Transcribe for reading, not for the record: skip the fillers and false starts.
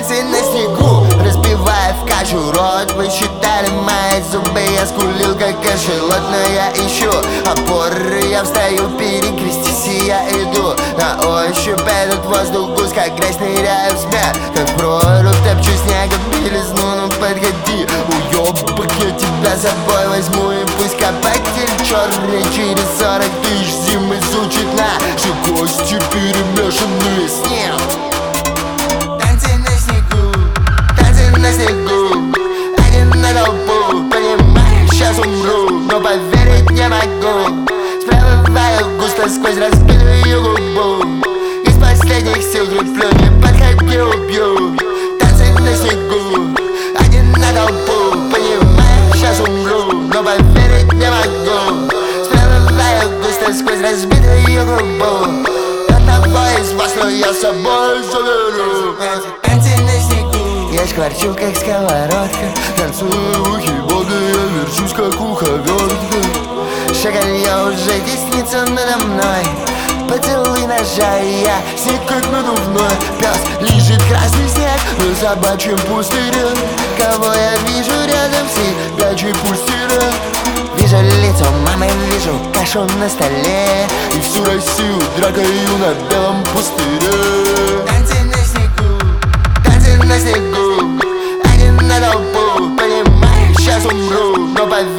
Танцы на снегу, разбивая в кашу рот. Вы считали мои зубы, я скулил как кашелот. Но я ищу опоры, я встаю, перекрестись и я иду. На ощупь этот воздух гусь, как грязь, ныряю в смерть. Как в прорубь топчу снегом белизну, ну подходи. Уёбок, я тебя с собой возьму, и пусть копатель черный через 40 тысяч зим изучит наши кости, перемешанные с ним. Танцы на снегу, один на толпу. Понимаю, сейчас умру, но поверить не могу. Сплевываю густо сквозь разбитую губу. Из последних сил креплю, не подходи, убью. Танцы на снегу, один на толпу. Понимаю, сейчас умру, но поверить не могу. Сплевываю густо сквозь разбитую губу. Одного из вас, но я с собой заберу. Танцы на снегу, я шкварчу, как сковородка. Танцую в ухе воды, я верчусь, как уховертка. Шагалье уже теснится надо мной. Поцелуй ножа, и я снег как надувной. Пес лежит красный снег на собачьем пустыре. Кого я вижу рядом с собачьей пустыре? Вижу лицо мамы, вижу кашу на столе. И всю Россию дракою на белом пустыре. Танцы на снегу, один на толпу. Понимаю, сейчас умру, но поверь.